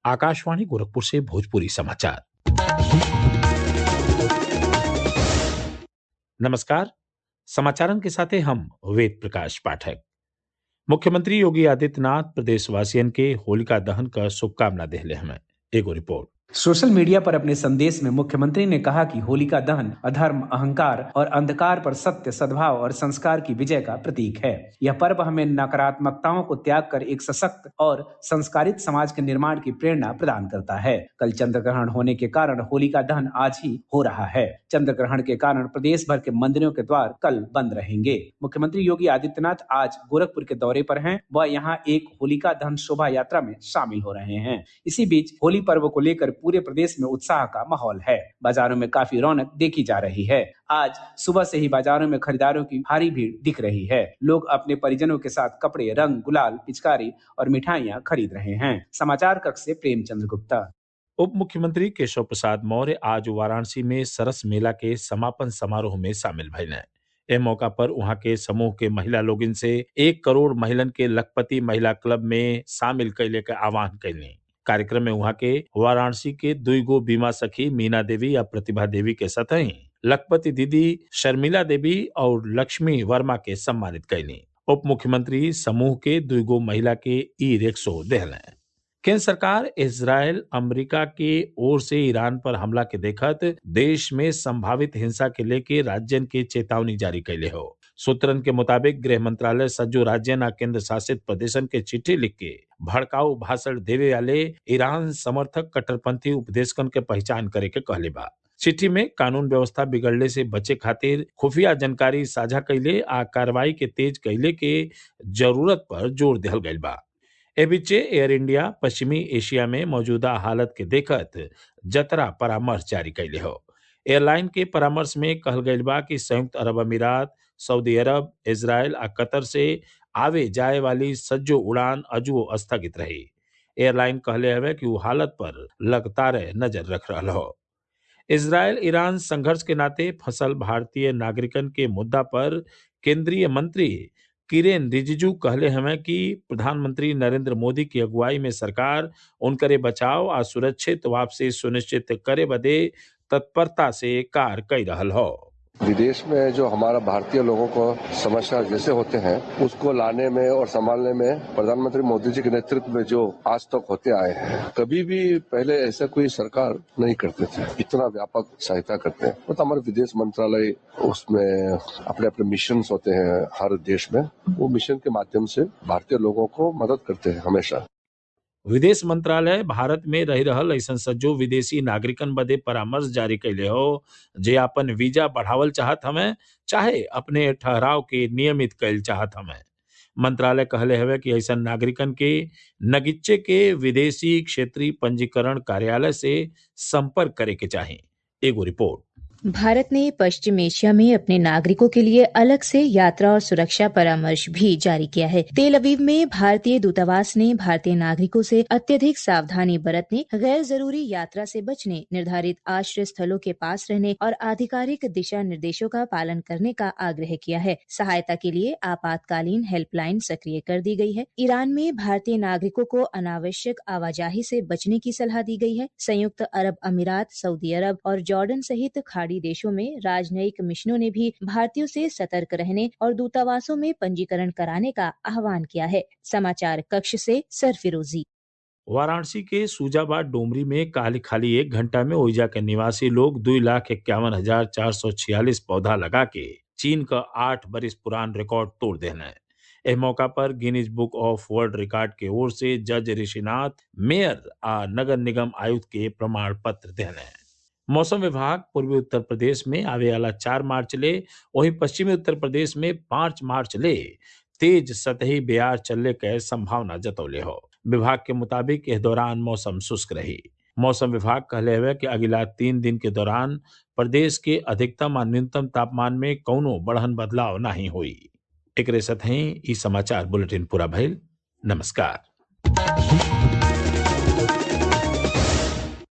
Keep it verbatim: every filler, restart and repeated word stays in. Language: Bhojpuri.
आकाशवाणी गोरखपुर से भोजपुरी समाचार। नमस्कार। समाचारन के साथे हम वेद प्रकाश पाठक। मुख्यमंत्री योगी आदित्यनाथ प्रदेशवासियन के होलिका दहन का शुभकामना देहले हमें। एगो रिपोर्ट। सोशल मीडिया पर अपने संदेश में मुख्यमंत्री ने कहा कि होलिका दहन अधर्म, अहंकार और अंधकार पर सत्य, सद्भाव और संस्कार की विजय का प्रतीक है। यह पर्व हमें नकारात्मकताओं को त्याग कर एक सशक्त और संस्कारित समाज के निर्माण की प्रेरणा प्रदान करता है। कल चंद्र ग्रहण होने के कारण होलिका दहन आज ही हो रहा है। चंद्र ग्रहण के कारण प्रदेश भर के मंदिरों के द्वार कल बंद रहेंगे। मुख्यमंत्री योगी आदित्यनाथ आज गोरखपुर के दौरे पर हैं। वह यहाँ एक होलिका दहन शोभा यात्रा में शामिल हो रहे हैं। इसी बीच होली पर्व को लेकर पूरे प्रदेश में उत्साह का माहौल है। बाजारों में काफी रौनक देखी जा रही है। आज सुबह से ही बाजारों में खरीदारों की भारी भीड़ दिख रही है। लोग अपने परिजनों के साथ कपड़े, रंग, गुलाल, पिचकारी और मिठाइयां खरीद रहे हैं। समाचार कक्ष से प्रेमचंद्र गुप्ता। उप मुख्यमंत्री केशव प्रसाद मौर्य आज वाराणसी में सरस मेला के समापन समारोह में शामिल भइले। ए मौका पर वहां के समूह के महिला लोगिन से एक करोड़ महिलन के लखपति महिला क्लब में शामिल कैले का आह्वान कैली। कार्यक्रम में वहां के वाराणसी के दुईगो बीमा सखी मीना देवी या प्रतिभा देवी के सतही लखपति दीदी शर्मिला देवी और लक्ष्मी वर्मा के सम्मानित कैली। उप मुख्यमंत्री समूह के दुईगो महिला के ई रिक्शो देहले। केंद्र सरकार इजराइल अमेरिका के ओर से ईरान पर हमला के देखत देश में संभावित हिंसा के लेके राज्यन के चेतावनी जारी कैले हो। सूत्रन के मुताबिक गृह मंत्रालय सज्जो राज्यन आ केंद्र शासित प्रदेशन के चिट्ठी लिख के भड़काऊ भाषण देवे वाले ईरान समर्थक कट्टरपंथी उपदेशकन के पहचान करे के कहले बा। चिट्ठी में कानून व्यवस्था बिगड़ले से बचे खातिर खुफिया जानकारी साझा कैले आ कार्रवाई के तेज कैले के जरूरत पर जोर दिहल गइल बा। ए बीचे एयर इंडिया पश्चिमी एशिया में मौजूदा हालत के देखत जतरा परामर्श जारी कैले हो। एयरलाइन के परामर्श में कहल गइल बा कि संयुक्त अरब अमीरात, सऊदी अरब, इजराइल आ कतर से आवे जाए वाली सज्जो उड़ान अजुओ स्थगित रही। एयरलाइन कहले हवे कि वो हालत पर लगातार नजर रख रहा हो। इजराइल ईरान संघर्ष के नाते फंसल भारतीय नागरिकन के मुद्दा पर केंद्रीय मंत्री किरेन रिजिजू कहले हमें कि प्रधानमंत्री नरेंद्र मोदी की अगुवाई में सरकार उनकरे बचाव और सुरक्षित वापसी सुनिश्चित करे बदे तत्परता से कार्य कर रहल हो। विदेश में जो हमारा भारतीय लोगों को समस्या जैसे होते हैं उसको लाने में और संभालने में प्रधानमंत्री मोदी जी के नेतृत्व में जो आज तक होते आए हैं, कभी भी पहले ऐसा कोई सरकार नहीं करते थे, इतना व्यापक सहायता करते हैं। तो हमारे विदेश मंत्रालय उसमें अपने अपने मिशन होते हैं हर देश में, वो मिशन के माध्यम से भारतीय लोगों को मदद करते हैं हमेशा। विदेश मंत्रालय भारत में रह रहल ऐसन सज्जो विदेशी नागरिकन बदे परामर्श जारी कैले हो जे अपन वीजा बढ़ावल चाहत हमें चाहे अपने ठहराव के नियमित कैल चाहत हमें। मंत्रालय कहले हवे कि ऐसन नागरिकन के नगिच्चे के विदेशी क्षेत्रीय पंजीकरण कार्यालय से संपर्क करे के चाही। एगो रिपोर्ट। भारत ने पश्चिम एशिया में अपने नागरिकों के लिए अलग से यात्रा और सुरक्षा परामर्श भी जारी किया है। तेल अवीव में भारतीय दूतावास ने भारतीय नागरिकों से अत्यधिक सावधानी बरतने, गैर जरूरी यात्रा से बचने, निर्धारित आश्रय स्थलों के पास रहने और आधिकारिक दिशा निर्देशों का पालन करने का आग्रह किया है। सहायता के लिए आपातकालीन हेल्पलाइन सक्रिय कर दी गई है। ईरान में भारतीय नागरिकों को अनावश्यक आवाजाही से बचने की सलाह दी गई है। संयुक्त अरब अमीरात, सऊदी अरब और जॉर्डन सहित खाड़ी देशों में राजनयिक मिशनों ने भी भारतीयों से सतर्क रहने और दूतावासों में पंजीकरण कराने का आह्वान किया है। समाचार कक्ष से सरफिरोजी। वाराणसी के सूजाबाद डोमरी में काली खाली एक घंटा में ओइजा के निवासी लोग दो लाख इक्यावन हजार चार सौ छियालीस पौधा लगा के चीन का आठ बरिस पुरान रिकॉर्ड तोड़ देना है। इस मौका पर Guinness book of world record के ओर से जज ऋषिनाथ, मेयर आ नगर निगम आयुक्त के प्रमाण पत्र देना है। मौसम विभाग पूर्वी उत्तर प्रदेश में आवे वाला चार मार्च ले, वहीं पश्चिमी उत्तर प्रदेश में पांच मार्च ले तेज सतही बयार चलने के संभावना जतौले हो। विभाग के मुताबिक इस दौरान मौसम शुष्क रही। मौसम विभाग कहले हुए कि अगला तीन दिन के दौरान प्रदेश के अधिकतम और न्यूनतम तापमान में कौनो बढ़न बदलाव नहीं हुई। एकरे साथ ही ई समाचार बुलेटिन पूरा भइल। नमस्कार।